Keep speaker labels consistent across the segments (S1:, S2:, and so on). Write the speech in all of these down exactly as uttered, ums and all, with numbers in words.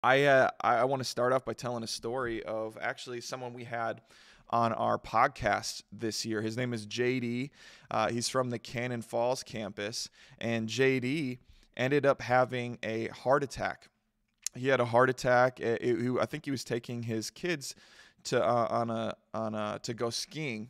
S1: I uh, I, I want to start off by telling a story of actually someone we had on our podcast this year. His name is J D. Uh, he's from the Cannon Falls campus, and J D ended up having a heart attack. He had a heart attack. It, it, I think he was taking his kids to uh, on a on a to go skiing,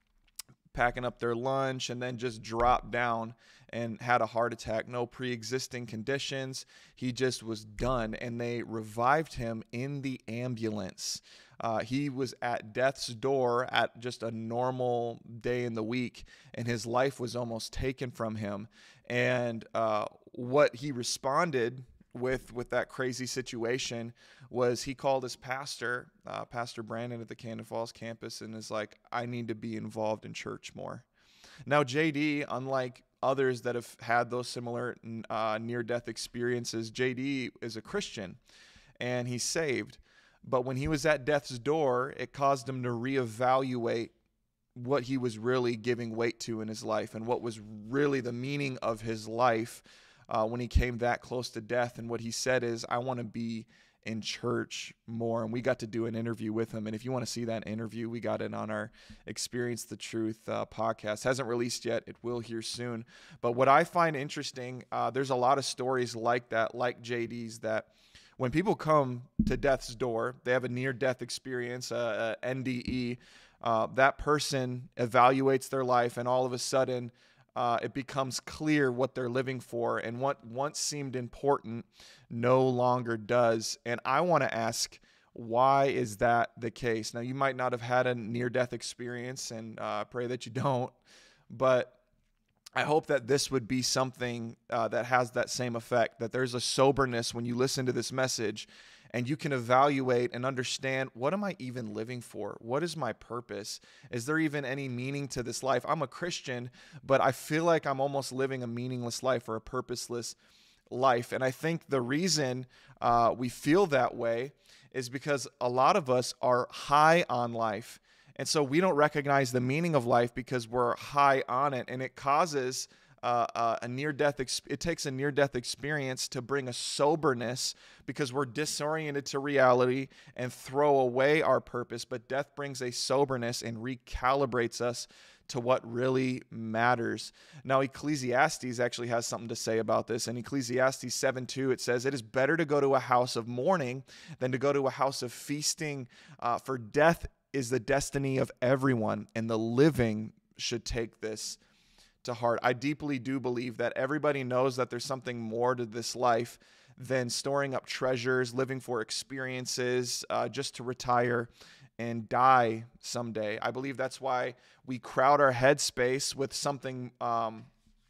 S1: packing up their lunch, and then just dropped down and had a heart attack. No pre-existing conditions. He just was done, and they revived him in the ambulance. Uh, he was at death's door at just a normal day in the week, and his life was almost taken from him. And uh, what he responded with with that crazy situation was he called his pastor, uh, Pastor Brandon at the Cannon Falls campus, and is like, I need to be involved in church more. Now, J D, unlike others that have had those similar uh, near-death experiences, J D is a Christian, and he's saved. But when he was at death's door, it caused him to reevaluate what he was really giving weight to in his life and what was really the meaning of his life uh, when he came that close to death. And what he said is, I want to be in church more. And we got to do an interview with him. And if you want to see that interview, we got it on our Experience the Truth uh, podcast. Hasn't released yet. It will here soon. But what I find interesting, uh, there's a lot of stories like that, like J D's, that when people come to death's door, they have a near-death experience, uh, a N D E, uh, that person evaluates their life, and all of a sudden uh, it becomes clear what they're living for, and what once seemed important no longer does. And I want to ask, why is that the case? Now, you might not have had a near-death experience, and I uh, pray that you don't, but I hope that this would be something uh, that has that same effect, that there's a soberness when you listen to this message and you can evaluate and understand, what am I even living for? What is my purpose? Is there even any meaning to this life? I'm a Christian, but I feel like I'm almost living a meaningless life or a purposeless life. And I think the reason uh, we feel that way is because a lot of us are high on life. And so we don't recognize the meaning of life because we're high on it. And it causes uh, uh, a near-death, exp- it takes a near-death experience to bring a soberness because we're disoriented to reality and throw away our purpose. But death brings a soberness and recalibrates us to what really matters. Now, Ecclesiastes actually has something to say about this. In Ecclesiastes seven two, it says, it is better to go to a house of mourning than to go to a house of feasting, uh, for death is the destiny of everyone, and the living should take this to heart. I deeply do believe that everybody knows that there's something more to this life than storing up treasures, living for experiences, uh, just to retire and die someday. I believe that's why we crowd our headspace with something um,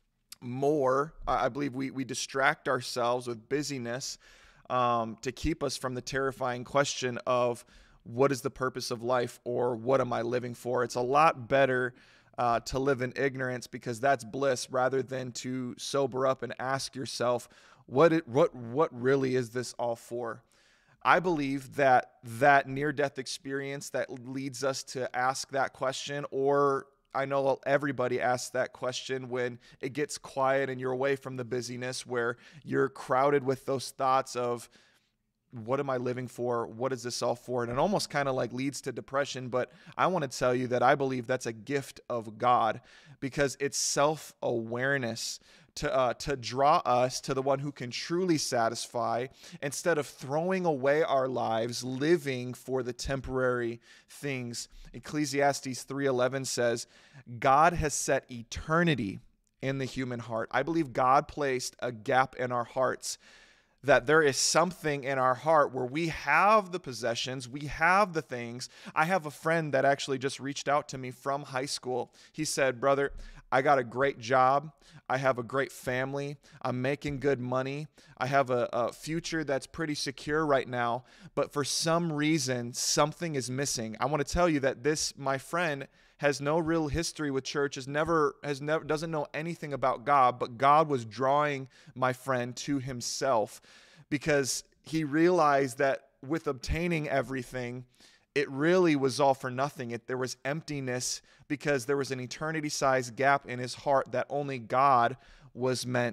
S1: more. I believe we, we distract ourselves with busyness um, to keep us from the terrifying question of, what is the purpose of life, or what am I living for? It's a lot better uh, to live in ignorance, because that's bliss, rather than to sober up and ask yourself, what it, what what really is this all for? I believe that that near-death experience that leads us to ask that question, or I know everybody asks that question when it gets quiet and you're away from the busyness, where you're crowded with those thoughts of, what am I living for? What is this all for? And it almost kind of like leads to depression. But I want to tell you that I believe that's a gift of God, because it's self-awareness to uh, to draw us to the one who can truly satisfy, instead of throwing away our lives living for the temporary things. Ecclesiastes three eleven says, God has set eternity in the human heart. I believe God placed a gap in our hearts, that there is something in our heart where we have the possessions, we have the things. I have a friend that actually just reached out to me from high school. He said, brother, I got a great job. I have a great family. I'm making good money. I have a, a future that's pretty secure right now. But for some reason, something is missing. I want to tell you that this, my friend, has no real history with church, has never, has never, doesn't know anything about God, but God was drawing my friend to himself, because he realized that with obtaining everything, it really was all for nothing. It, there was emptiness, because there was an eternity-sized gap in his heart that only God was meant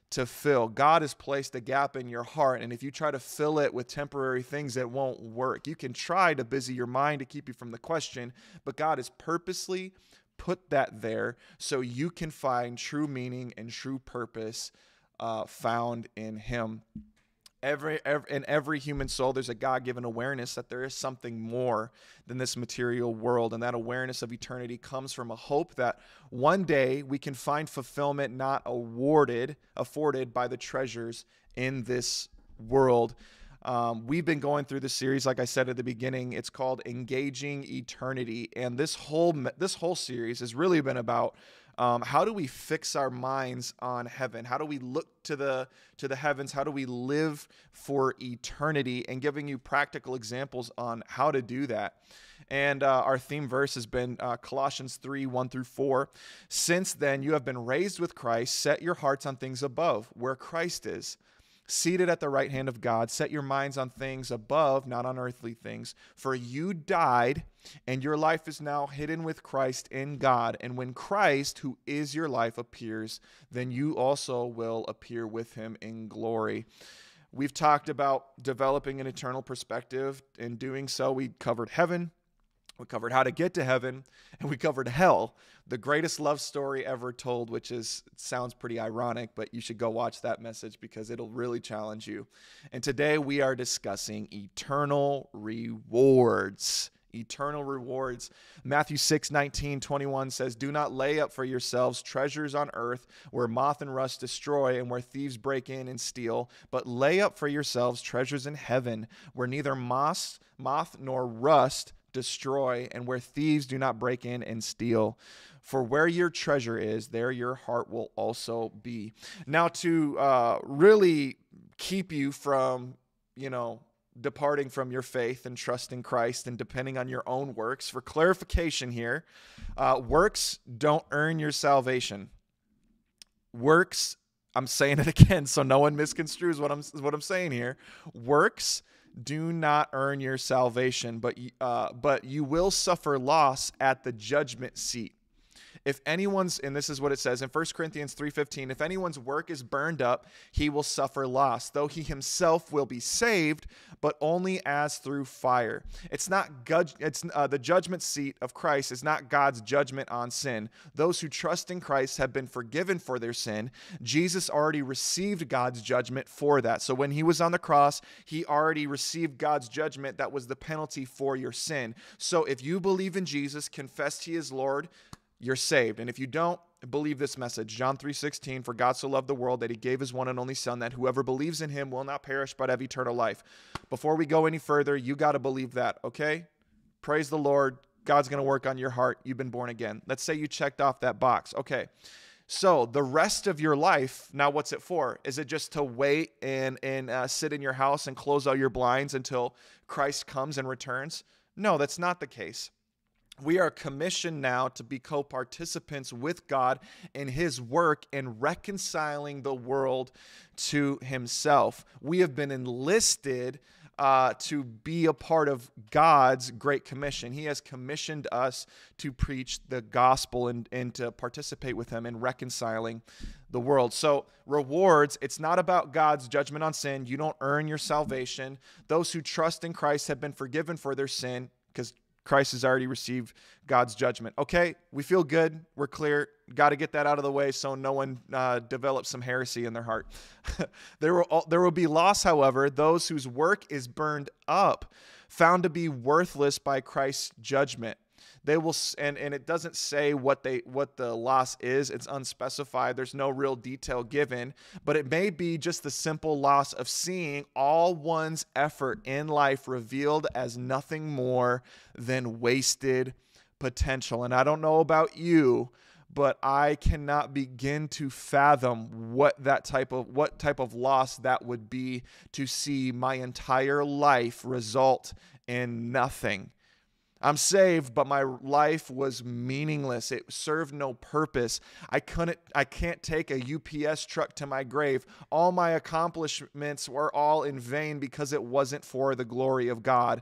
S1: to fill. God has placed a gap in your heart, and if you try to fill it with temporary things, it won't work. You can try to busy your mind to keep you from the question, but God has purposely put that there so you can find true meaning and true purpose uh, found in him. Every, every in every human soul, there's a God-given awareness that there is something more than this material world, and that awareness of eternity comes from a hope that one day we can find fulfillment not awarded, afforded by the treasures in this world. Um, we've been going through this series, like I said at the beginning. It's called Engaging Eternity, and this whole this whole series has really been about Um, how do we fix our minds on heaven? How do we look to the to the heavens? How do we live for eternity? And giving you practical examples on how to do that. And uh, our theme verse has been uh, Colossians three, one through four. Since then, you have been raised with Christ. Set your hearts on things above, where Christ is, seated at the right hand of God. Set your minds on things above, not on earthly things. For you died, and your life is now hidden with Christ in God. And when Christ, who is your life, appears, then you also will appear with him in glory. We've talked about developing an eternal perspective. In doing so, we covered heaven. We covered how to get to heaven, and we covered hell, the greatest love story ever told, which is sounds pretty ironic, but you should go watch that message because it'll really challenge you. And today we are discussing eternal rewards. Eternal rewards. Matthew six, nineteen, twenty-one says, do not lay up for yourselves treasures on earth where moth and rust destroy and where thieves break in and steal, but lay up for yourselves treasures in heaven where neither moth, moth nor rust destroy, and where thieves do not break in and steal. For where your treasure is, there your heart will also be. Now, to uh, really keep you from, you know, departing from your faith and trusting Christ and depending on your own works, for clarification here, uh, works don't earn your salvation. Works, I'm saying it again so no one misconstrues what I'm what I'm saying here. Works do not earn your salvation, but uh, but you will suffer loss at the judgment seat. If anyone's, and this is what it says in First Corinthians three fifteen, if anyone's work is burned up, he will suffer loss, though he himself will be saved, but only as through fire. It's not God, it's uh, the judgment seat of Christ is not God's judgment on sin. Those who trust in Christ have been forgiven for their sin. Jesus already received God's judgment for that. So when he was on the cross, he already received God's judgment that was the penalty for your sin. So if you believe in Jesus, confess he is Lord, you're saved. And if you don't, believe this message. John three sixteen, for God so loved the world that he gave his one and only son, that whoever believes in him will not perish but have eternal life. Before we go any further, you got to believe that, okay? Praise the Lord. God's going to work on your heart. You've been born again. Let's say you checked off that box. Okay. So the rest of your life, now what's it for? Is it just to wait and, and uh, sit in your house and close all your blinds until Christ comes and returns? No, that's not the case. We are commissioned now to be co-participants with God in his work in reconciling the world to himself. We have been enlisted uh, to be a part of God's great commission. He has commissioned us to preach the gospel and, and to participate with him in reconciling the world. So rewards, it's not about God's judgment on sin. You don't earn your salvation. Those who trust in Christ have been forgiven for their sin because Christ has already received God's judgment. Okay, we feel good. We're clear. Got to get that out of the way so no one uh, develops some heresy in their heart. there will there will be loss, however, those whose work is burned up, found to be worthless by Christ's judgment. They will, and, and it doesn't say what they what the loss is. It's unspecified. There's no real detail given, but it may be just the simple loss of seeing all one's effort in life revealed as nothing more than wasted potential. And I don't know about you, but I cannot begin to fathom what that type of what type of loss that would be, to see my entire life result in nothing. I'm saved, but my life was meaningless. It served no purpose. I couldn't, I can't take a U P S truck to my grave. All my accomplishments were all in vain because it wasn't for the glory of God.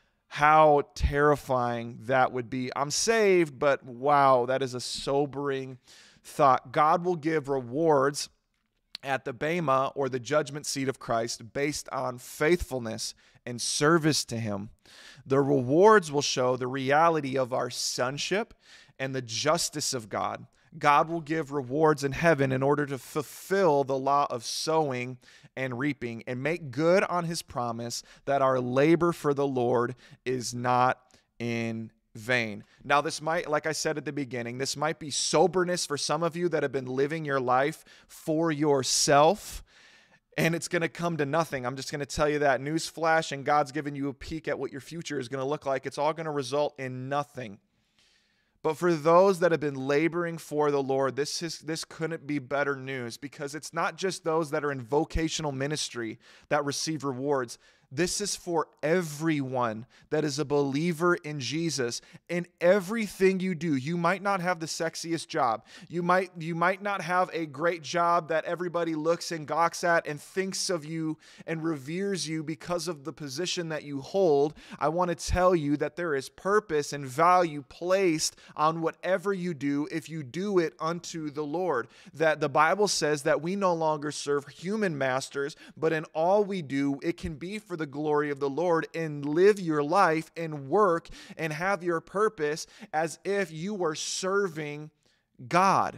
S1: How terrifying that would be. I'm saved, but wow, that is a sobering thought. God will give rewards at the Bema, or the judgment seat of Christ, based on faithfulness and service to him. The rewards will show the reality of our sonship and the justice of God. God will give rewards in heaven in order to fulfill the law of sowing and reaping and make good on his promise that our labor for the Lord is not in vain. Now, this might, like I said at the beginning, this might be soberness for some of you that have been living your life for yourself, and it's going to come to nothing. I'm just going to tell you that. Newsflash, and God's given you a peek at what your future is going to look like. It's all going to result in nothing. But for those that have been laboring for the Lord, this is this couldn't be better news, because it's not just those that are in vocational ministry that receive rewards. This is for everyone that is a believer in Jesus. In everything you do, you might not have the sexiest job. You might, you might not have a great job that everybody looks and gawks at and thinks of you and reveres you because of the position that you hold. I want to tell you that there is purpose and value placed on whatever you do if you do it unto the Lord. That the Bible says that we no longer serve human masters, but in all we do, it can be for the the glory of the Lord, and live your life and work and have your purpose as if you were serving God.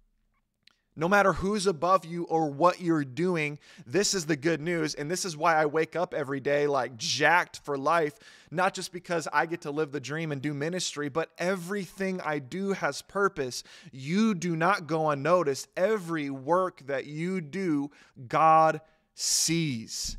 S1: No matter who's above you or what you're doing, this is the good news. And this is why I wake up every day like jacked for life, not just because I get to live the dream and do ministry, but everything I do has purpose. You do not go unnoticed. Every work that you do, God sees.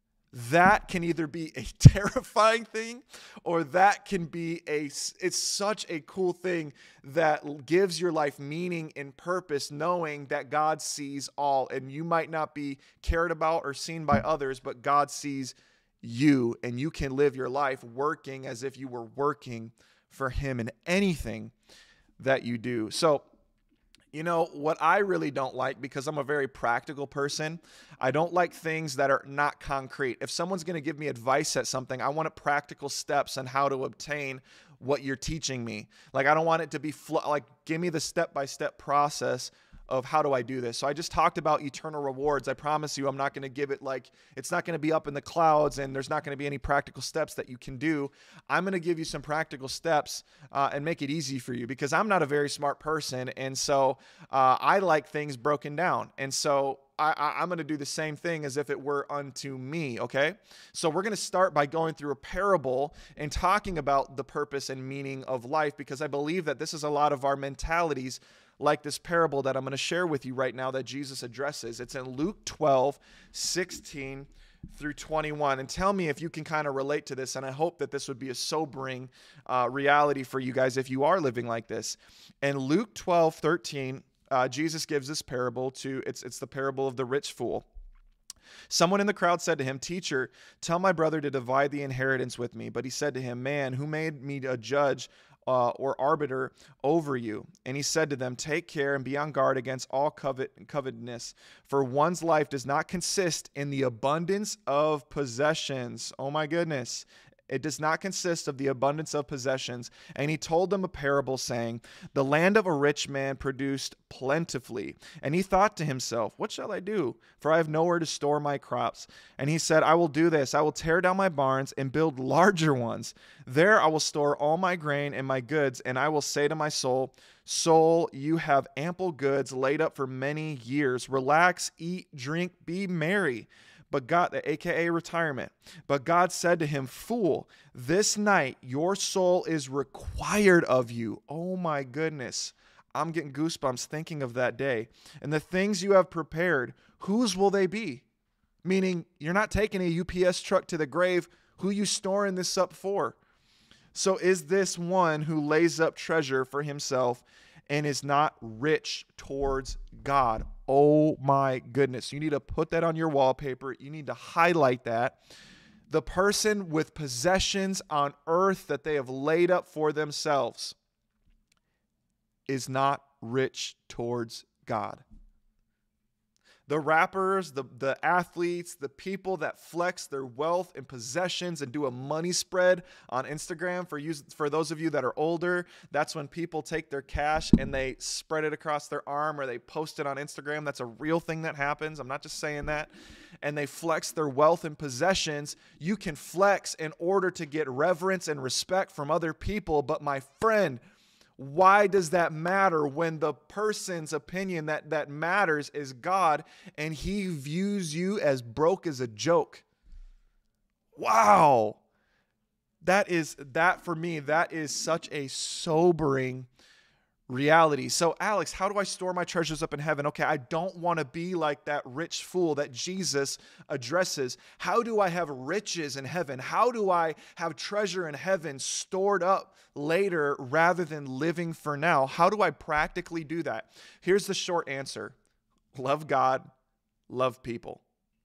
S1: That can either be a terrifying thing, or that can be a, it's such a cool thing that gives your life meaning and purpose, knowing that God sees all, and you might not be cared about or seen by others, but God sees you, and you can live your life working as if you were working for him in anything that you do. So, you know, what I really don't like, because I'm a very practical person, I don't like things that are not concrete. If someone's going to give me advice at something, I want practical steps on how to obtain what you're teaching me. Like, I don't want it to be fl- like, give me the step-by-step process of how do I do this. So I just talked about eternal rewards. I promise you, I'm not going to give it like, it's not going to be up in the clouds and there's not going to be any practical steps that you can do. I'm going to give you some practical steps uh, and make it easy for you, because I'm not a very smart person. And so uh, I like things broken down. And so I, I, I'm going to do the same thing as if it were unto me, okay? So we're going to start by going through a parable and talking about the purpose and meaning of life, because I believe that this is a lot of our mentalities, like this parable that I'm going to share with you right now that Jesus addresses. It's in Luke twelve, sixteen through twenty-one. And tell me if you can kind of relate to this. And I hope that this would be a sobering uh, reality for you guys if you are living like this. In Luke twelve, thirteen, uh, Jesus gives this parable to, it's, it's the parable of the rich fool. Someone in the crowd said to him, "Teacher, tell my brother to divide the inheritance with me." But he said to him, "Man, who made me a judge Uh, or arbiter over you?" And he said to them, "Take care and be on guard against all covet covetousness, for one's life does not consist in the abundance of possessions." Oh my goodness. It does not consist of the abundance of possessions. And he told them a parable, saying, "The land of a rich man produced plentifully. And he thought to himself, what shall I do? For I have nowhere to store my crops. And he said, I will do this. I will tear down my barns and build larger ones. There I will store all my grain and my goods. And I will say to my soul, soul, you have ample goods laid up for many years. Relax, eat, drink, be merry." But God, A K A retirement. But God said to him, "Fool, this night your soul is required of you." Oh my goodness. I'm getting goosebumps thinking of that day. "And the things you have prepared, whose will they be?" Meaning, you're not taking a U P S truck to the grave. Who you storing this up for? "So is this one who lays up treasure for himself and is not rich towards God." Oh my goodness. You need to put that on your wallpaper. You need to highlight that. The person with possessions on earth that they have laid up for themselves is not rich towards God. The rappers, the, the athletes, the people that flex their wealth and possessions and do a money spread on Instagram. For you, for those of you that are older, that's when people take their cash and they spread it across their arm or they post it on Instagram. That's a real thing that happens. I'm not just saying that. And they flex their wealth and possessions. You can flex in order to get reverence and respect from other people. But my friend, why does that matter when the person's opinion that, that matters is God and he views you as broke as a joke? Wow. That is, that for me, that is such a sobering reality. So, Alex, how do I store my treasures up in heaven? Okay, I don't want to be like that rich fool that Jesus addresses. How do I have riches in heaven? How do I have treasure in heaven stored up later rather than living for now? How do I practically do that? Here's the short answer. Love God, love people.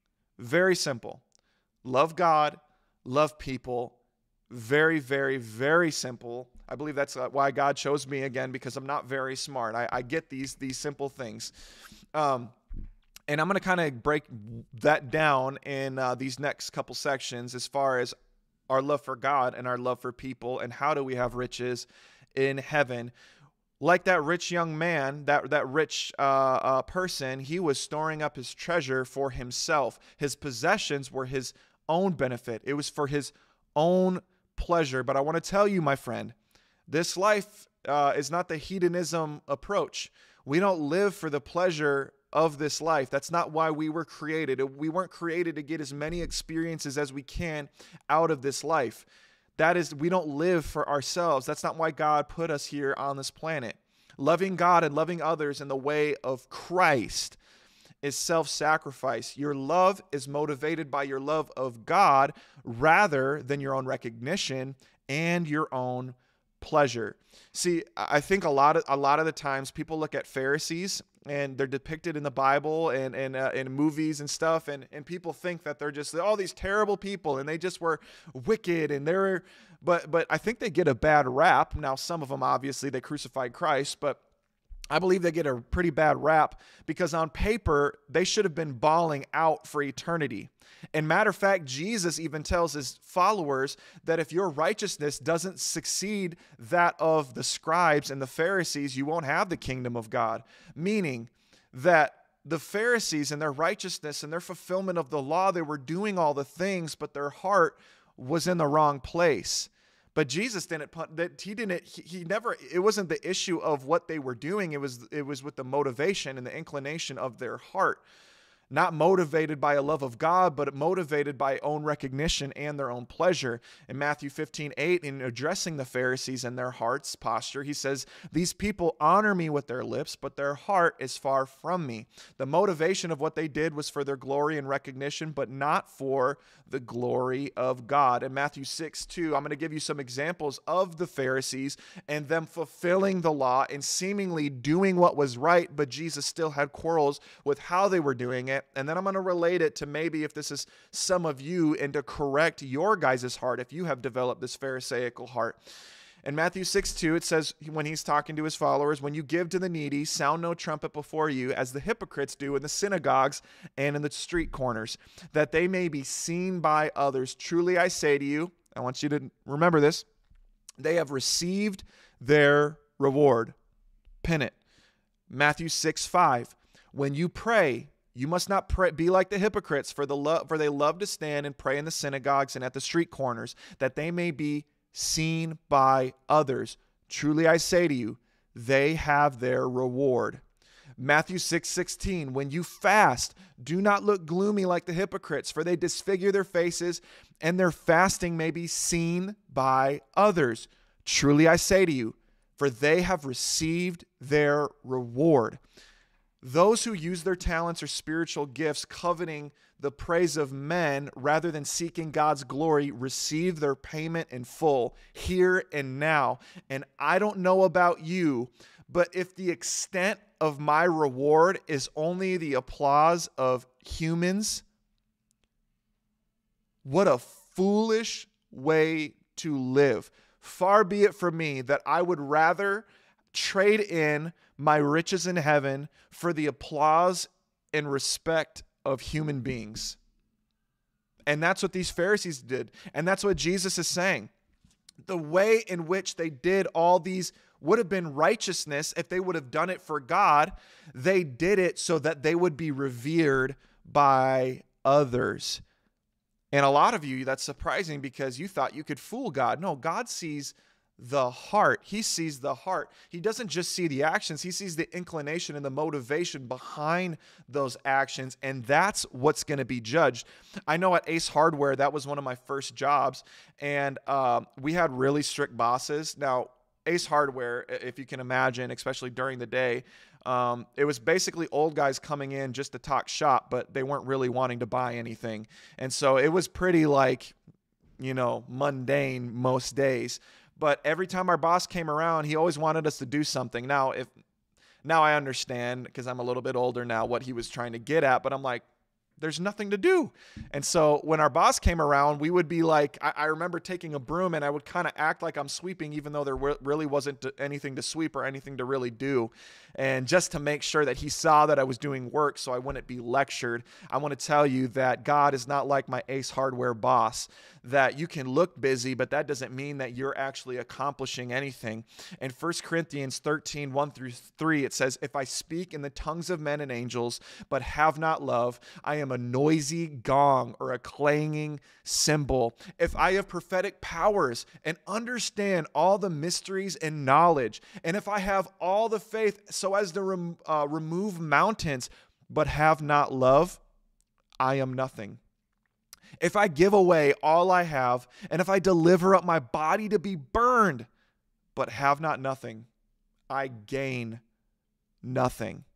S1: Very simple. Love God, love people. Very, very, very simple. I believe that's why God chose me again, because I'm not very smart. I, I get these, these simple things. Um, and I'm going to kind of break that down in uh, these next couple sections as far as our love for God and our love for people and how do we have riches in heaven. Like that rich young man, that, that rich uh, uh, person, he was storing up his treasure for himself. His possessions were his own benefit. It was for his own pleasure. But I want to tell you, my friend, this life uh, is not the hedonism approach. We don't live for the pleasure of this life. That's not why we were created. We weren't created to get as many experiences as we can out of this life. That is, we don't live for ourselves. That's not why God put us here on this planet. Loving God and loving others in the way of Christ is self-sacrifice. Your love is motivated by your love of God rather than your own recognition and your own pleasure. See, I think a lot of a lot of the times people look at Pharisees and they're depicted in the Bible and and uh, in movies and stuff, and and people think that they're just all these terrible people and they just were wicked and they're but but I think they get a bad rap. Now, some of them obviously they crucified Christ, but I believe they get a pretty bad rap because on paper they should have been bawling out for eternity. And matter of fact, Jesus even tells his followers that if your righteousness doesn't succeed that of the scribes and the Pharisees, you won't have the kingdom of God. Meaning that the Pharisees and their righteousness and their fulfillment of the law, they were doing all the things, but their heart was in the wrong place. But Jesus didn't put that he didn't he, he never it wasn't the issue of what they were doing. It was it was with the motivation and the inclination of their heart. Not motivated by a love of God, but motivated by own recognition and their own pleasure. In Matthew fifteen eight, in addressing the Pharisees and their heart's posture, he says, "These people honor me with their lips, but their heart is far from me." The motivation of what they did was for their glory and recognition, but not for the glory of God. In Matthew six two, I'm going to give you some examples of the Pharisees and them fulfilling the law and seemingly doing what was right, but Jesus still had quarrels with how they were doing it. And then I'm going to relate it to maybe if this is some of you and to correct your guys' heart if you have developed this Pharisaical heart. In Matthew six two, it says when he's talking to his followers, "When you give to the needy, sound no trumpet before you, as the hypocrites do in the synagogues and in the street corners, that they may be seen by others. Truly I say to you," I want you to remember this, "they have received their reward." Pin it. Matthew six five, "When you pray, you must not pray, be like the hypocrites, for the lo- for they love to stand and pray in the synagogues and at the street corners, that they may be seen by others. Truly I say to you, they have their reward." Matthew six sixteen, "When you fast, do not look gloomy like the hypocrites, for they disfigure their faces, and their fasting may be seen by others. Truly I say to you, for they have received their reward." Those who use their talents or spiritual gifts coveting the praise of men rather than seeking God's glory receive their payment in full here and now. And I don't know about you, but if the extent of my reward is only the applause of humans, what a foolish way to live. Far be it from me that I would rather trade in my riches in heaven for the applause and respect of human beings. And that's what these Pharisees did. And that's what Jesus is saying. The way in which they did all these would have been righteousness if they would have done it for God. They did it so that they would be revered by others. And a lot of you, that's surprising because you thought you could fool God. No, God sees the heart. He sees the heart. He doesn't just see the actions. He sees the inclination and the motivation behind those actions. And that's what's going to be judged. I know at Ace Hardware, that was one of my first jobs. And um, we had really strict bosses. Now, Ace Hardware, if you can imagine, especially during the day, um, it was basically old guys coming in just to talk shop, but they weren't really wanting to buy anything. And so it was pretty like, you know, mundane most days. But every time our boss came around, he always wanted us to do something. Now, if now I understand because I'm a little bit older now what he was trying to get at, but I'm like, there's nothing to do. And so when our boss came around, we would be like, I, I remember taking a broom and I would kind of act like I'm sweeping, even though there really wasn't anything to sweep or anything to really do. And just to make sure that he saw that I was doing work so I wouldn't be lectured, I want to tell you that God is not like my Ace Hardware boss, that you can look busy, but that doesn't mean that you're actually accomplishing anything. In First Corinthians thirteen, one through three, it says, if I speak in the tongues of men and angels, but have not love, I am a noisy gong or a clanging cymbal. If I have prophetic powers and understand all the mysteries and knowledge, and if I have all the faith so as to rem- uh, remove mountains, but have not love, I am nothing. If I give away all I have, and if I deliver up my body to be burned, but have not nothing, I gain nothing.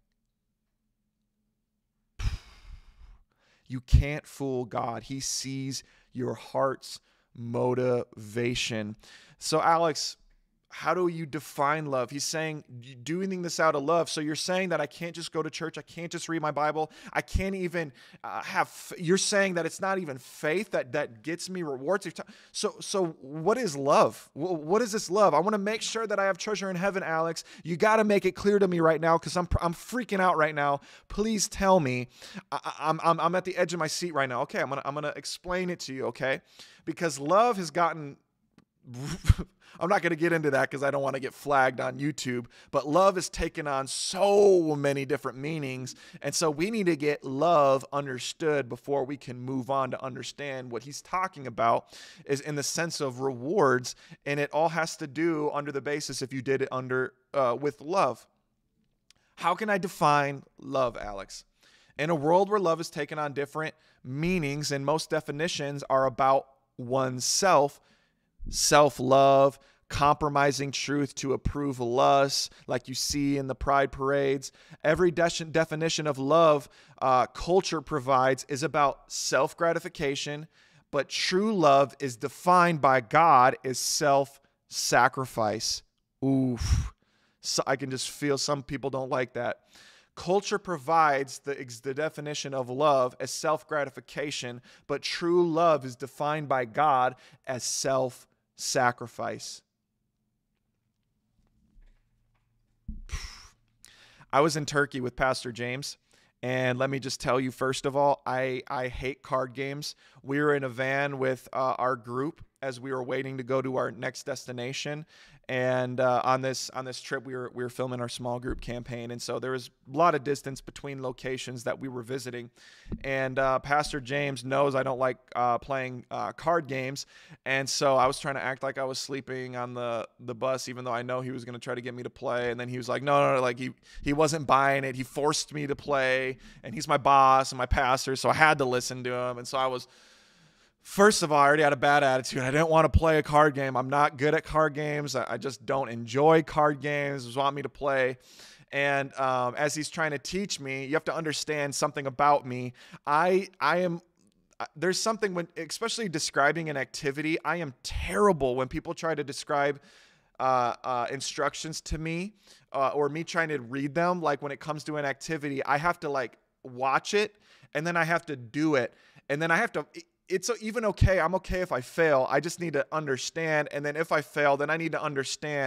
S1: You can't fool God. He sees your heart's motivation. So, Alex, how do you define love? He's saying doing this out of love. So you're saying that I can't just go to church. I can't just read my Bible. I can't even uh, have, you're saying that it's not even faith that, that gets me rewards. So, so what is love? What is this love? I want to make sure that I have treasure in heaven, Alex. You got to make it clear to me right now because I'm, I'm freaking out right now. Please tell me. I, I'm, I'm, I'm at the edge of my seat right now. Okay. I'm going to, I'm going to explain it to you. Okay. Because love has gotten I'm not going to get into that because I don't want to get flagged on YouTube, but love has taken on so many different meanings. And so we need to get love understood before we can move on to understand what he's talking about is in the sense of rewards. And it all has to do under the basis if you did it under uh, with love. How can I define love, Alex? In a world where love has taken on different meanings and most definitions are about oneself, self-love, compromising truth to approve lust, like you see in the pride parades. Every de- definition of love uh, culture provides is about self-gratification, but true love is defined by God as self-sacrifice. Oof. So I can just feel some people don't like that. Culture provides the, the definition of love as self-gratification, but true love is defined by God as self-sacrifice. I was in Turkey with Pastor James, and let me just tell you, first of all, I, I hate card games. We were in a van with uh, our group as we were waiting to go to our next destination. And uh, on this on this trip, we were we were filming our small group campaign, and so there was a lot of distance between locations that we were visiting. And uh, Pastor James knows I don't like uh, playing uh, card games, and so I was trying to act like I was sleeping on the the bus, even though I know he was going to try to get me to play. And then he was like, "No, no, no!" Like he he wasn't buying it. He forced me to play, and he's my boss and my pastor, so I had to listen to him. And so I was. First of all, I already had a bad attitude. I didn't want to play a card game. I'm not good at card games. I just don't enjoy card games. He want me to play. And um, as he's trying to teach me, you have to understand something about me. I I am there's something when, especially describing an activity, I am terrible when people try to describe uh, uh, instructions to me uh, or me trying to read them. Like when it comes to an activity, I have to like watch it and then I have to do it. And then I have to... It's even okay. I'm okay if I fail. I just need to understand. And then if I fail, then I need to understand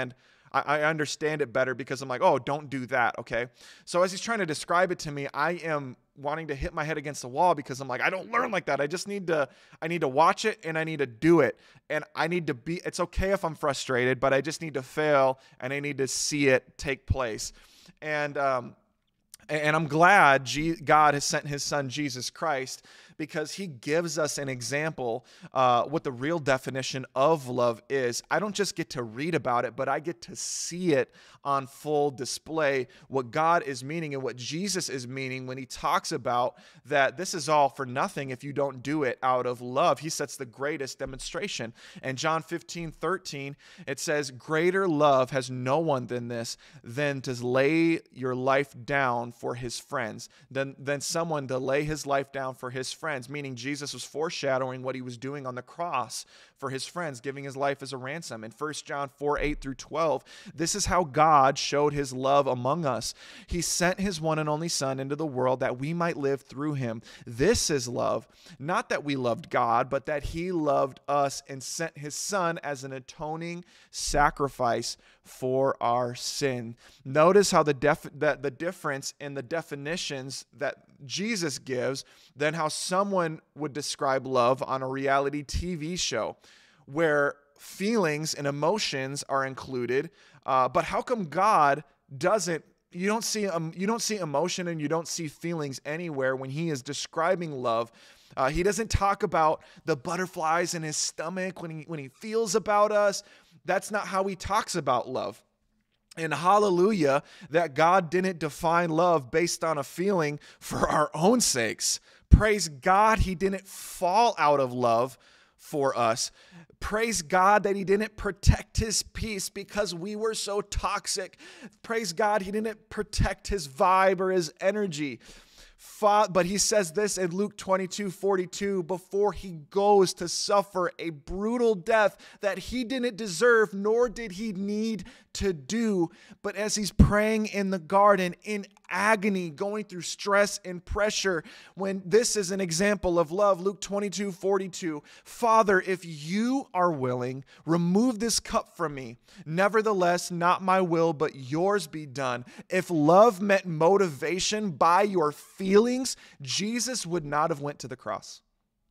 S1: I, I understand it better because I'm like, oh, don't do that, okay? So as he's trying to describe it to me, I am wanting to hit my head against the wall because I'm like, I don't learn like that. I just need to, I need to watch it and I need to do it. And I need to be, it's okay if I'm frustrated, but I just need to fail and I need to see it take place. And, um, and I'm glad God has sent his son, Jesus Christ, because he gives us an example uh, what the real definition of love is. I don't just get to read about it, but I get to see it on full display, what God is meaning and what Jesus is meaning when he talks about that this is all for nothing if you don't do it out of love. He sets the greatest demonstration. And John fifteen thirteen, it says, greater love has no one than this, than to lay your life down for his friends, than, than someone to lay his life down for his friends, meaning Jesus was foreshadowing what he was doing on the cross for his friends, giving his life as a ransom. In First John four, eight through twelve, this is how God showed his love among us. He sent his one and only Son into the world that we might live through him. This is love, not that we loved God, but that he loved us and sent his Son as an atoning sacrifice for our sin. Notice how the def- that the difference in the definitions that Jesus gives than how someone would describe love on a reality T V show, where feelings and emotions are included. Uh, but how come God doesn't? You don't see um, you don't see emotion and you don't see feelings anywhere when he is describing love. Uh, he doesn't talk about the butterflies in his stomach when he when he feels about us. That's not how he talks about love. And hallelujah that God didn't define love based on a feeling for our own sakes. Praise God, he didn't fall out of love for us. Praise God that he didn't protect his peace because we were so toxic. Praise God, he didn't protect his vibe or his energy. But he says this in Luke twenty-two forty-two, before he goes to suffer a brutal death that he didn't deserve, nor did he need to do. But as he's praying in the garden in agony, going through stress and pressure, when this is an example of love, Luke twenty-two forty-two, Father, if you are willing, remove this cup from me. Nevertheless, not my will, but yours be done. If love meant motivation by your feelings, Jesus would not have went to the cross.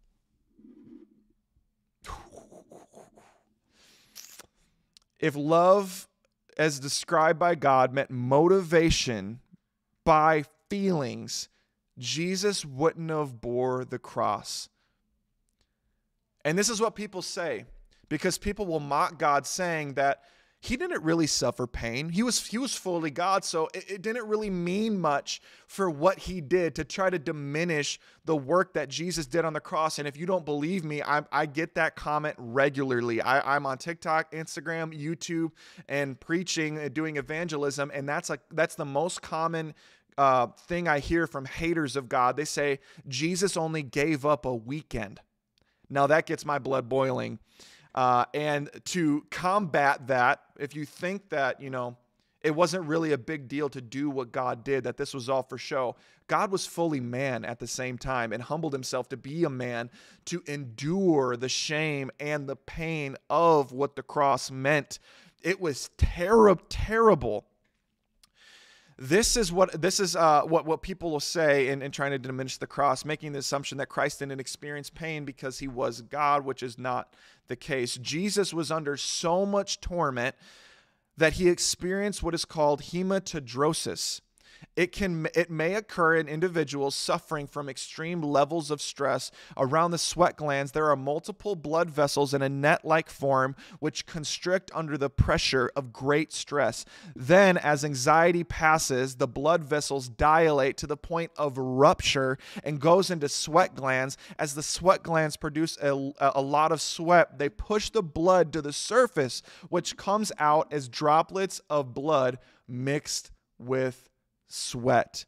S1: If love, as described by God, meant motivation by feelings, Jesus wouldn't have bore the cross. And this is what people say, because people will mock God saying that he didn't really suffer pain. He was he was fully God, so it, it didn't really mean much for what he did to try to diminish the work that Jesus did on the cross. And if you don't believe me, I, I get that comment regularly. I, I'm on TikTok, Instagram, YouTube, and preaching and doing evangelism, and that's like that's the most common uh, thing I hear from haters of God. They say Jesus only gave up a weekend. Now that gets my blood boiling. Uh, and to combat that, if you think that, you know, it wasn't really a big deal to do what God did, that this was all for show, God was fully man at the same time and humbled himself to be a man, to endure the shame and the pain of what the cross meant. It was terrible, terrible. This is what this is uh, what what people will say in, in trying to diminish the cross, making the assumption that Christ didn't experience pain because he was God, which is not the case. Jesus was under so much torment that he experienced what is called hematidrosis. It can it may occur in individuals suffering from extreme levels of stress. Around the sweat glands, there are multiple blood vessels in a net-like form which constrict under the pressure of great stress. Then, as anxiety passes, the blood vessels dilate to the point of rupture and goes into sweat glands. As the sweat glands produce a, a lot of sweat, they push the blood to the surface, which comes out as droplets of blood mixed with sweat.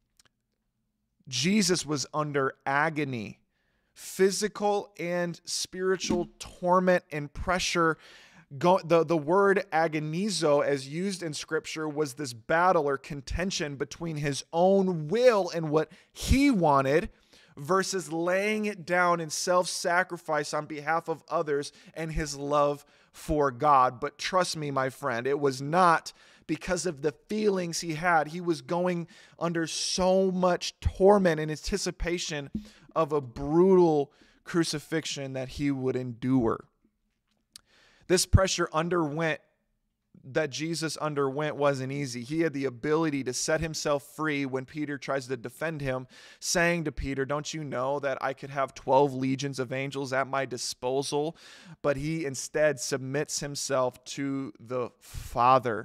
S1: Jesus was under agony, physical and spiritual torment and pressure. Go, the, the word agonizo, as used in Scripture, was this battle or contention between his own will and what he wanted versus laying it down in self-sacrifice on behalf of others and his love for God. But trust me, my friend, it was not because of the feelings he had. He was going under so much torment in anticipation of a brutal crucifixion that he would endure. This pressure underwent that Jesus underwent wasn't easy. He had the ability to set himself free when Peter tries to defend him, saying to Peter, don't you know that I could have twelve legions of angels at my disposal? But he instead submits himself to the Father.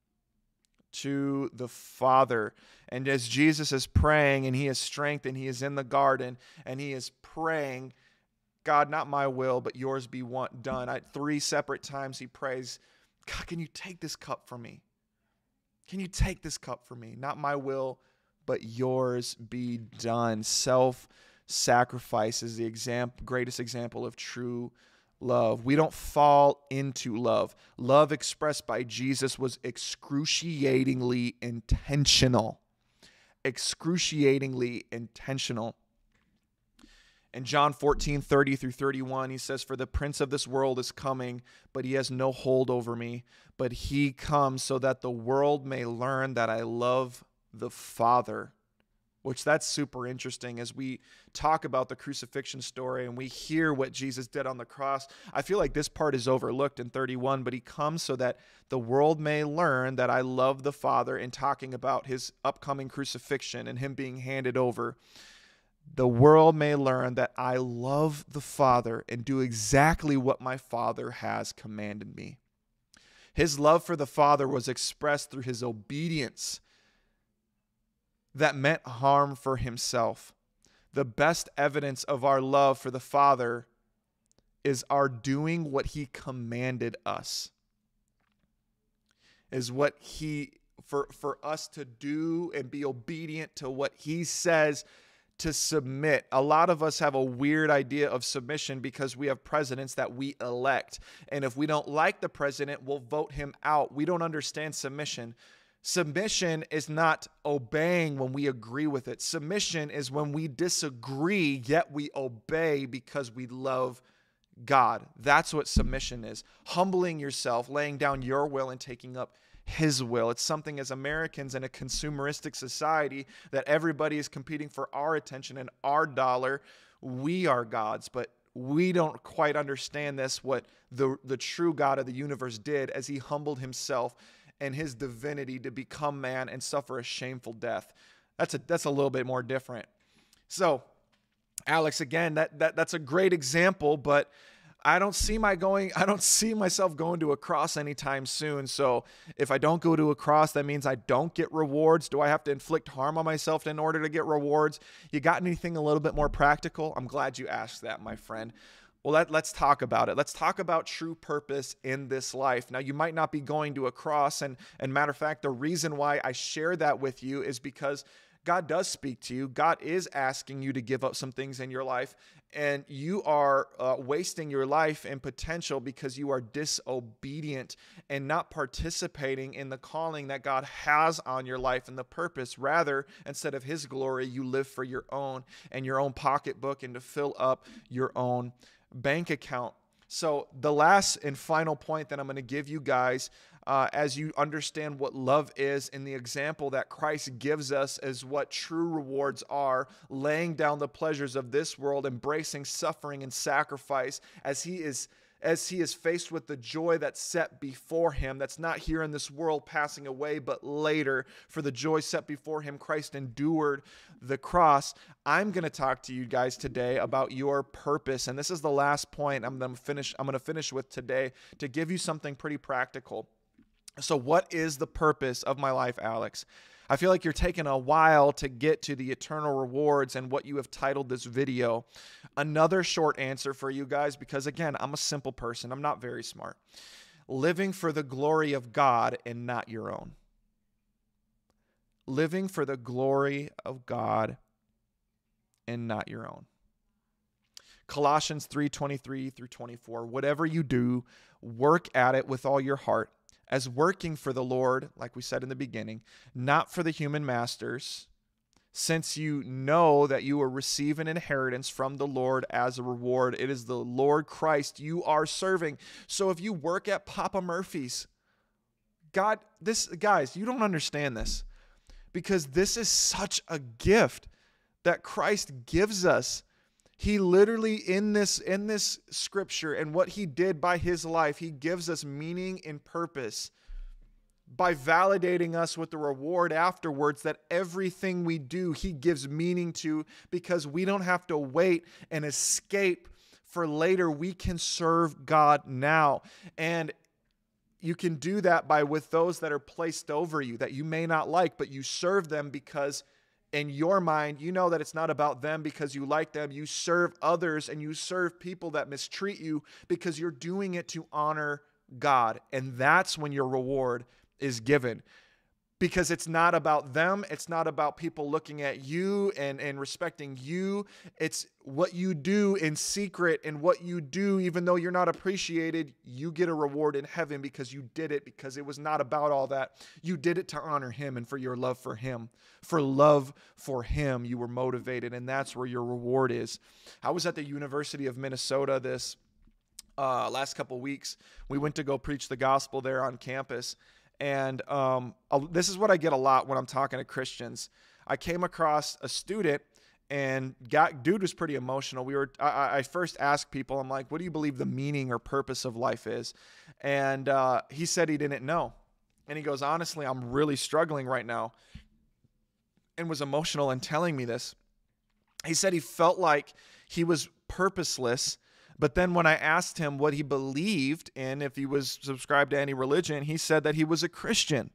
S1: To the Father. And as Jesus is praying and he is strengthened, he is in the garden and he is praying, God, not my will, but yours be done. At three separate times he prays, God, can you take this cup from me? Can you take this cup from me? Not my will, but yours be done. Self-sacrifice is the exam- greatest example of true love. We don't fall into love. Love expressed by Jesus was excruciatingly intentional. Excruciatingly intentional. In John fourteen, thirty through thirty-one, he says, for the prince of this world is coming, but he has no hold over me. But he comes so that the world may learn that I love the Father. Which that's super interesting as we talk about the crucifixion story and we hear what Jesus did on the cross. I feel like this part is overlooked in thirty-one, but he comes so that the world may learn that I love the Father, in talking about his upcoming crucifixion and him being handed over. The world may learn that I love the Father and do exactly what my Father has commanded me. His love for the Father was expressed through his obedience that meant harm for himself. The best evidence of our love for the Father is our doing what he commanded us. Is what he, for, for us to do and be obedient to what he says, to submit. A lot of us have a weird idea of submission because we have presidents that we elect. And if we don't like the president, we'll vote him out. We don't understand submission. Submission is not obeying when we agree with it. Submission is when we disagree, yet we obey because we love God. That's what submission is. Humbling yourself, laying down your will and taking up his will. It's something as Americans in a consumeristic society that everybody is competing for our attention and our dollar. We are God's, but we don't quite understand this, what the, the true God of the universe did as he humbled himself and his divinity to become man and suffer a shameful death. That's a, that's a little bit more different. So, Alex, again, that, that that's a great example, but I don't see my going, I don't see myself going to a cross anytime soon. So if I don't go to a cross, that means I don't get rewards. Do I have to inflict harm on myself in order to get rewards? You got anything a little bit more practical? I'm glad you asked that, my friend. Well, let, let's talk about it. Let's talk about true purpose in this life. Now, you might not be going to a cross. And, and matter of fact, the reason why I share that with you is because God does speak to you. God is asking you to give up some things in your life, and you are uh, wasting your life and potential because you are disobedient and not participating in the calling that God has on your life and the purpose. Rather, instead of his glory, you live for your own and your own pocketbook and to fill up your own bank account. So the last and final point that I'm going to give you guys, uh, as you understand what love is and the example that Christ gives us as what true rewards are, laying down the pleasures of this world, embracing suffering and sacrifice as he is as he is faced with the joy that's set before him, that's not here in this world passing away, but later. For the joy set before him, Christ endured the cross. I'm going to talk to you guys today about your purpose. And this is the last point I'm going to finish, I'm going to finish with today to give you something pretty practical. So what is the purpose of my life, Alex? I feel like you're taking a while to get to the eternal rewards and what you have titled this video. Another short answer for you guys, because again, I'm a simple person. I'm not very smart. Living for the glory of God and not your own. Living for the glory of God and not your own. Colossians three twenty-three through twenty-four. Whatever you do, work at it with all your heart, as working for the Lord, like we said in the beginning, not for the human masters, since you know that you will receive an inheritance from the Lord as a reward. It is the Lord Christ you are serving. So if you work at Papa Murphy's, God, this, guys, you don't understand this, because this is such a gift that Christ gives us. He literally, in this, in this scripture and what he did by his life, he gives us meaning and purpose by validating us with the reward afterwards, that everything we do, he gives meaning to, because we don't have to wait and escape for later. We can serve God now. And you can do that by with those that are placed over you that you may not like, but you serve them because in your mind, you know that it's not about them because you like them. You serve others and you serve people that mistreat you because you're doing it to honor God. And that's when your reward is given, because it's not about them. It's not about people looking at you and, and respecting you. It's what you do in secret, and what you do, even though you're not appreciated, you get a reward in heaven because you did it, because it was not about all that. You did it to honor him and for your love for him. For love for him, you were motivated, and that's where your reward is. I was at the University of Minnesota this uh, last couple weeks. We went to go preach the gospel there on campus. And um, this is what I get a lot when I'm talking to Christians. I came across a student, and got, dude was pretty emotional. We were. I, I first asked people, I'm like, what do you believe the meaning or purpose of life is? And uh, he said he didn't know. And he goes, honestly, I'm really struggling right now, and was emotional in telling me this. He said he felt like he was purposeless. But then when I asked him what he believed in, if he was subscribed to any religion, he said that he was a Christian.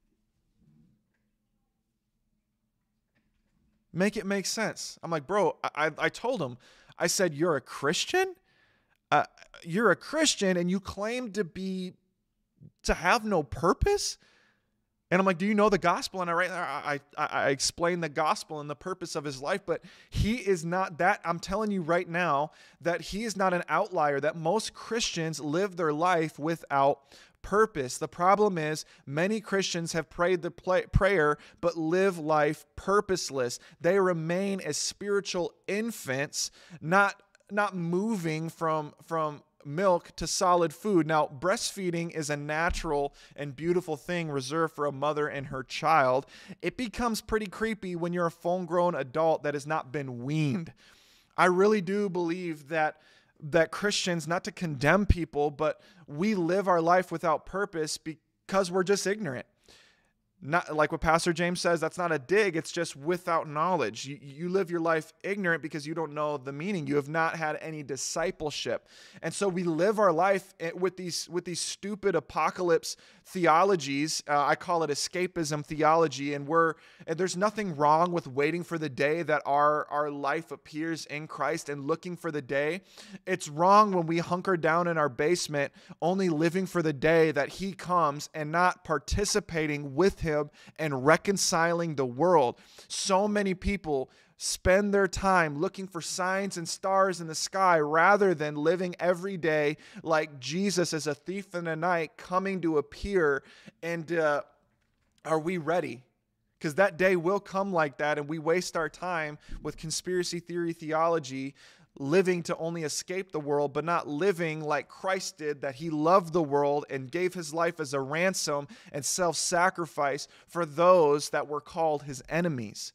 S1: Make it make sense. I'm like, bro, I, I told him, I said, you're a Christian? Uh, you're a Christian and you claim to be, to have no purpose? And I'm like, do you know the gospel? And I, right there, I, I, I explained the gospel and the purpose of his life, but he is not that. I'm telling you right now that he is not an outlier, that most Christians live their life without purpose. The problem is many Christians have prayed the play, prayer, but live life purposeless. They remain as spiritual infants, not, not moving from, from, milk to solid food. Now, breastfeeding is a natural and beautiful thing reserved for a mother and her child. It becomes pretty creepy when you're a full-grown adult that has not been weaned. I really do believe that that Christians, not to condemn people, but we live our life without purpose because we're just ignorant. Not like what Pastor James says, that's not a dig. It's just without knowledge. You, you live your life ignorant because you don't know the meaning. You have not had any discipleship. And so we live our life with these, with these stupid apocalypse theologies. Uh, I call it escapism theology. And we're, and there's nothing wrong with waiting for the day that our, our life appears in Christ and looking for the day. It's wrong when we hunker down in our basement, only living for the day that he comes and not participating with him and reconciling the world. So many people spend their time looking for signs and stars in the sky rather than living every day like Jesus as a thief in the night coming to appear. And uh, are we ready? Because that day will come like that, and we waste our time with conspiracy theory theology, living to only escape the world, but not living like Christ did, that he loved the world and gave his life as a ransom and self-sacrifice for those that were called his enemies.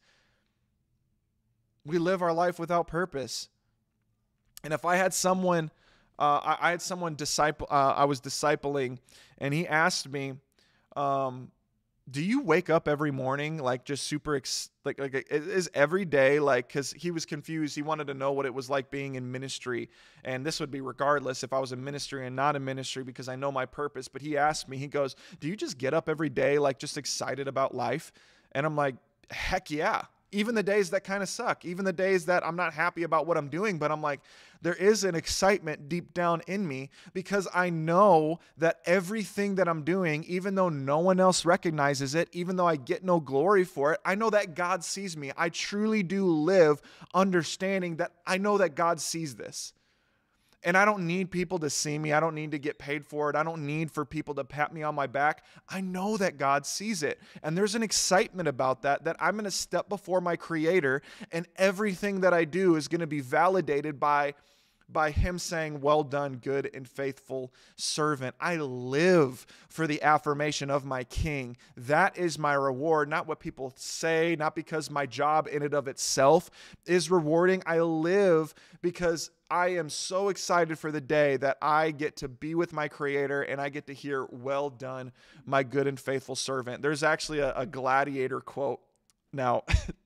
S1: We live our life without purpose. And if I had someone, uh, I, I had someone disciple, uh, I was discipling, and he asked me, um, do you wake up every morning like just super ex- like like is every day like, because he was confused. He wanted to know what it was like being in ministry, and this would be regardless if I was in ministry and not in ministry, because I know my purpose. But he asked me, he goes, do you just get up every day like just excited about life? And I'm like, heck yeah. Even the days that kind of suck, even the days that I'm not happy about what I'm doing, but I'm like, there is an excitement deep down in me because I know that everything that I'm doing, even though no one else recognizes it, even though I get no glory for it, I know that God sees me. I truly do live understanding that I know that God sees this. And I don't need people to see me. I don't need to get paid for it. I don't need for people to pat me on my back. I know that God sees it. And there's an excitement about that, that I'm going to step before my Creator, and everything that I do is going to be validated by by him saying, well done, good and faithful servant. I live for the affirmation of my King. That is my reward, not what people say, not because my job in and of itself is rewarding. I live because I am so excited for the day that I get to be with my Creator and I get to hear, well done, my good and faithful servant. There's actually a, a Gladiator quote. Now,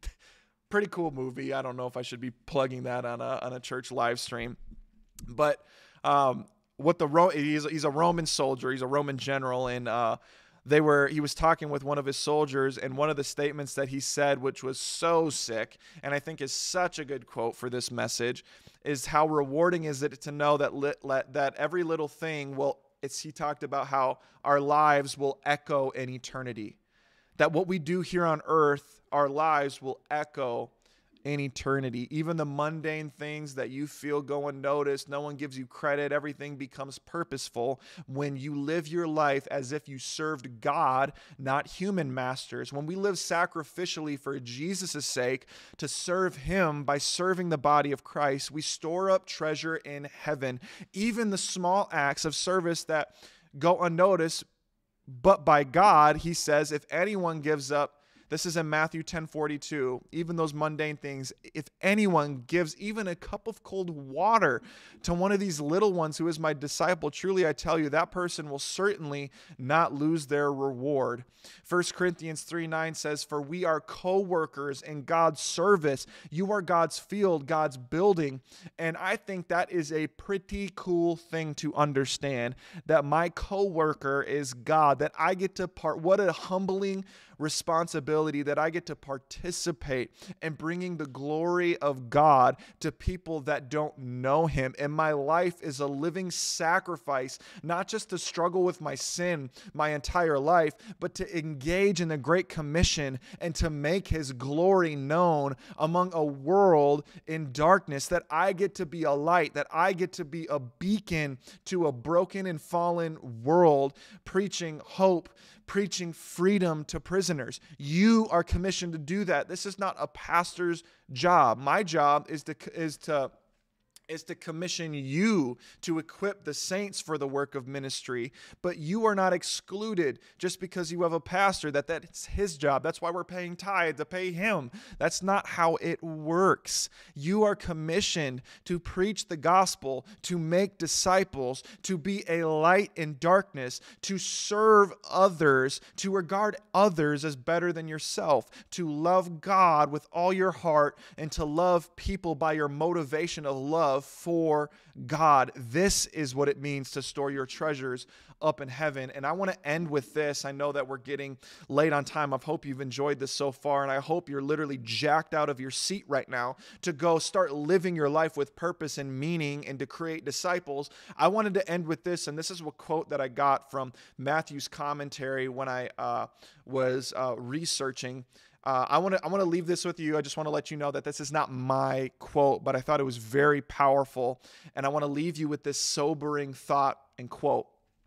S1: pretty cool movie. I don't know if I should be plugging that on a on a church live stream, but um, what the Ro- he's he's a Roman soldier. He's a Roman general, and uh, they were he was talking with one of his soldiers, and one of the statements that he said, which was so sick, and I think is such a good quote for this message, is how rewarding is it to know that lit, let, that every little thing will. It's he talked about how our lives will echo in eternity. That what we do here on earth, our lives will echo in eternity. Even the mundane things that you feel go unnoticed, no one gives you credit, everything becomes purposeful when you live your life as if you served God, not human masters. When we live sacrificially for Jesus' sake, to serve him by serving the body of Christ, we store up treasure in heaven. Even the small acts of service that go unnoticed, but by God, he says, if anyone gives up, this is in Matthew ten forty-two, even those mundane things, if anyone gives even a cup of cold water to one of these little ones who is my disciple, truly I tell you, that person will certainly not lose their reward. First Corinthians three nine says, for we are co-workers in God's service. You are God's field, God's building. And I think that is a pretty cool thing to understand, that my co-worker is God, that I get to part. What a humbling responsibility that I get to participate in bringing the glory of God to people that don't know him. And my life is a living sacrifice, not just to struggle with my sin my entire life, but to engage in the Great Commission and to make his glory known among a world in darkness, that I get to be a light, that I get to be a beacon to a broken and fallen world, preaching hope, preaching freedom to prisoners. You are commissioned to do that. This is not a pastor's job. My job is to is to is to commission you to equip the saints for the work of ministry, but you are not excluded just because you have a pastor, that that's his job. That's why we're paying tithe, to pay him. That's not how it works. You are commissioned to preach the gospel, to make disciples, to be a light in darkness, to serve others, to regard others as better than yourself, to love God with all your heart, and to love people by your motivation of love for God. This is what it means to store your treasures up in heaven. And I want to end with this. I know that we're getting late on time. I hope you've enjoyed this so far, and I hope you're literally jacked out of your seat right now to go start living your life with purpose and meaning and to create disciples. I wanted to end with this, and this is a quote that I got from Matthew's commentary when I uh, was uh, researching. Uh, I want to I want to leave this with you. I just want to let you know that this is not my quote, but I thought it was very powerful. And I want to leave you with this sobering thought and quote.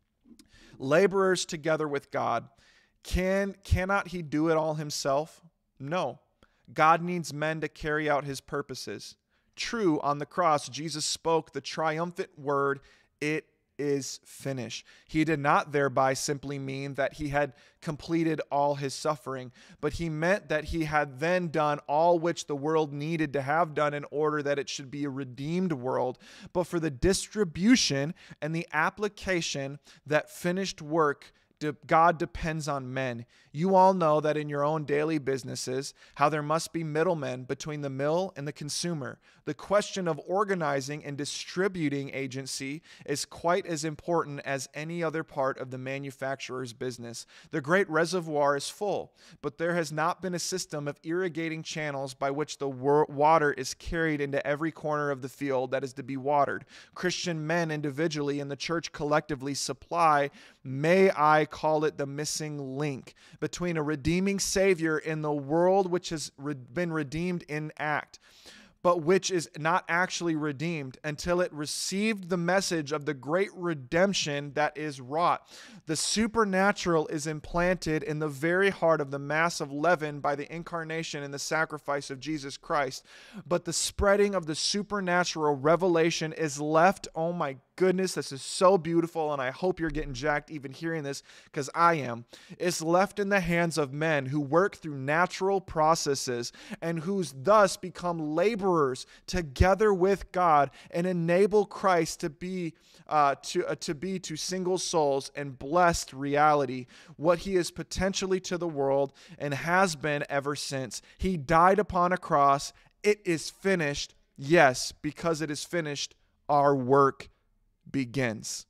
S1: Laborers together with God. Can, cannot he do it all himself? No. God needs men to carry out his purposes. True, on the cross, Jesus spoke the triumphant word, it is finished. He did not thereby simply mean that he had completed all his suffering, but he meant that he had then done all which the world needed to have done in order that it should be a redeemed world. But for the distribution and the application, that finished work, God depends on men. You all know that in your own daily businesses, how there must be middlemen between the mill and the consumer. The question of organizing and distributing agency is quite as important as any other part of the manufacturer's business. The great reservoir is full, but there has not been a system of irrigating channels by which the water is carried into every corner of the field that is to be watered. Christian men individually and the church collectively supply, may I call it, the missing link between a redeeming Savior in the world which has re- been redeemed in act. but which is not actually redeemed until it received the message of the great redemption that is wrought. The supernatural is implanted in the very heart of the mass of leaven by the incarnation and the sacrifice of Jesus Christ. But the spreading of the supernatural revelation is left, oh my goodness, this is so beautiful, and I hope you're getting jacked even hearing this, because I am. It's left in the hands of men who work through natural processes and who's thus become laborers together with God and enable Christ to be uh, to uh, to be to single souls and blessed reality what he is potentially to the world and has been ever since. He died upon a cross. It is finished. Yes, because it is finished, our work begins.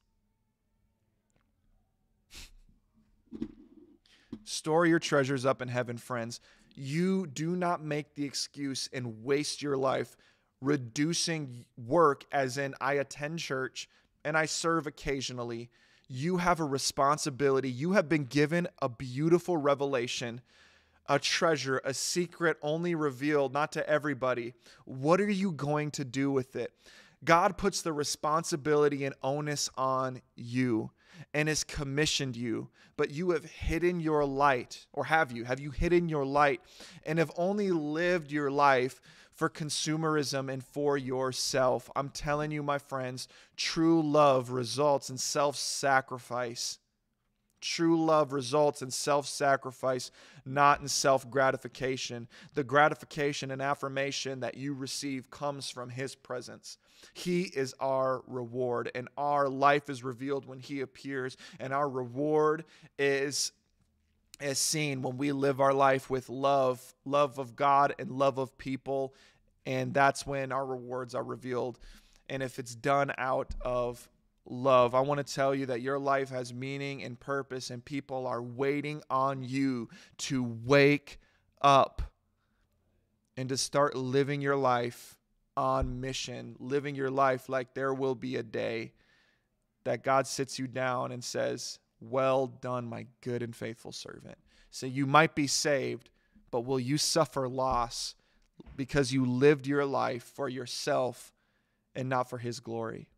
S1: Store your treasures up in heaven, friends. You do not make the excuse and waste your life reducing work, as in I attend church and I serve occasionally. You have a responsibility. You have been given a beautiful revelation, a treasure, a secret only revealed not to everybody. What are you going to do with it? God puts the responsibility and onus on you and has commissioned you, but you have hidden your light, or have you? Have you hidden your light and have only lived your life for consumerism and for yourself? I'm telling you, my friends, true love results in self-sacrifice. True love results in self-sacrifice, not in self-gratification. The gratification and affirmation that you receive comes from his presence. He is our reward, and our life is revealed when he appears, and our reward is, is seen when we live our life with love, love of God and love of people, and that's when our rewards are revealed. And if it's done out of love, I want to tell you that your life has meaning and purpose, and people are waiting on you to wake up and to start living your life on mission, living your life like there will be a day that God sits you down and says, well done, my good and faithful servant. So you might be saved, but will you suffer loss because you lived your life for yourself and not for his glory?